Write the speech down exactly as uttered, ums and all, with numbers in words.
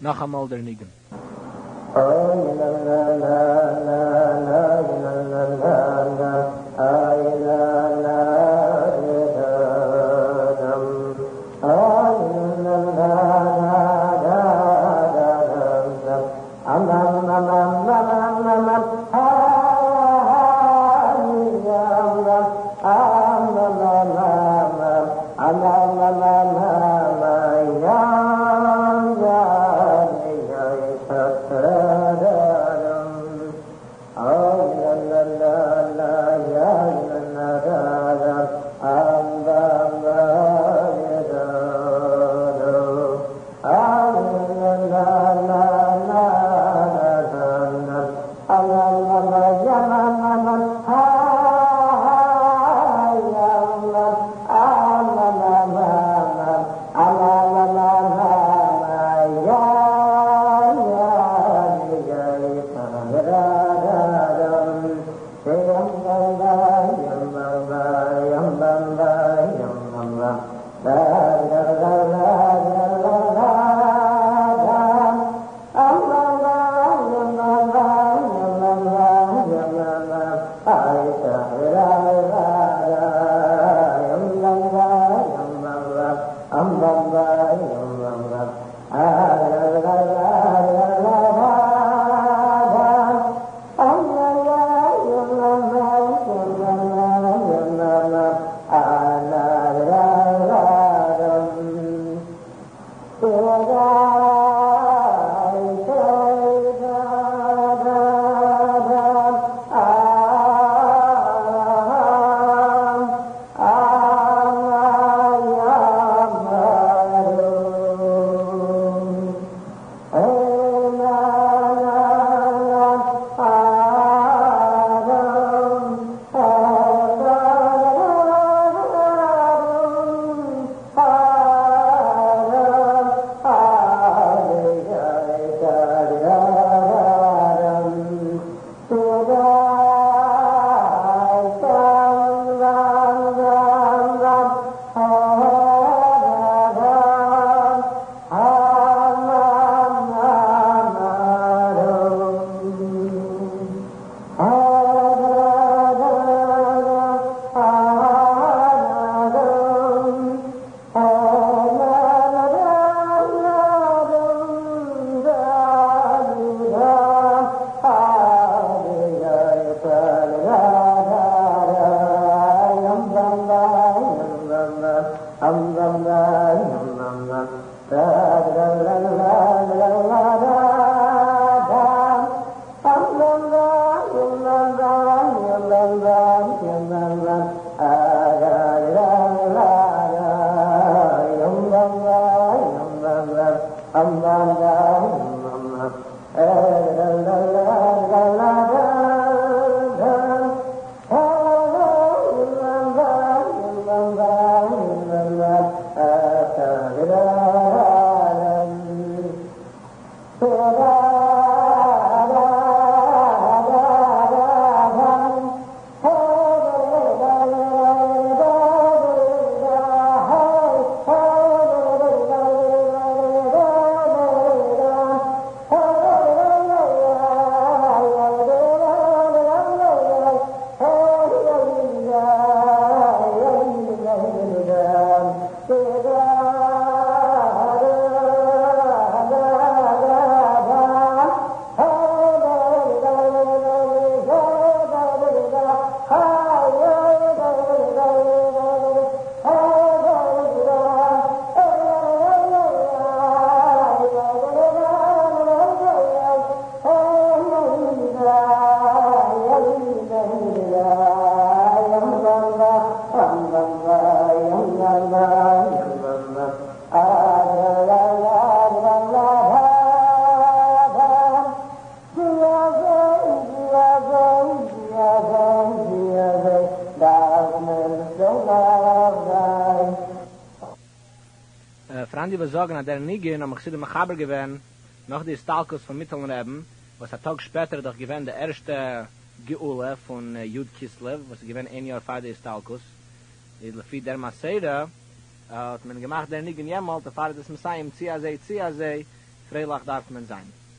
Noch einmal der Nigen. Frandi wir sagen, dass der Nigen am Chsidim Mechaber gewesen, noch die Stalkus von Mittelreben, was ein Tag später doch gewesen der erste Geule von uh, Yud Kislev, was gewesen ein Jahr vor der Stalkus. Die Lefi der Maseira hat man gemacht der Nigen jemals, der Vater des Messiah, Ziazei, Ziazei, freilich darf man sein.